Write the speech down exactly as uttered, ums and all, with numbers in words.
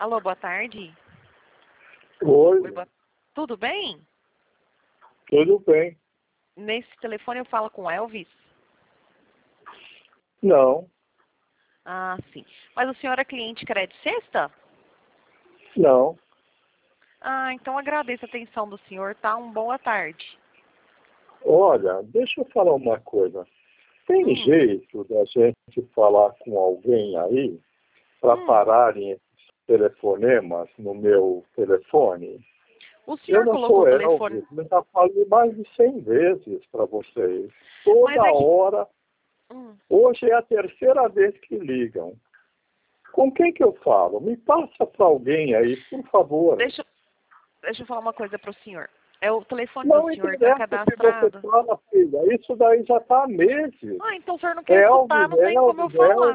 Alô, boa tarde. Oi, Oi, boa... Tudo bem? tudo bem? Nesse telefone eu falo com Elvis? Não, Ah, sim. Mas o senhor é cliente Crédito Sexta? não. Ah, então agradeço a atenção do senhor, tá? Um boa tarde. Olha, deixa eu falar uma coisa. Tem Hum, jeito da gente falar com alguém aí para hum. pararem esses telefonemas no meu telefone? O Eu senhor não colocou o sou telefone... Elvis, eu já falei mais de cem vezes para vocês. Mas Toda é que... hora. Hum. Hoje é a terceira vez que ligam. Com quem que eu falo? Me passa para alguém aí, por favor. Deixa, deixa eu falar uma coisa pro senhor. É o telefone do Não senhor tá interessa o que você cadastrado. fala, filha. Isso daí já está há meses. Ah, então o senhor não quer escutar, Elvis, não tem como eu Elvis, falar. Elvis.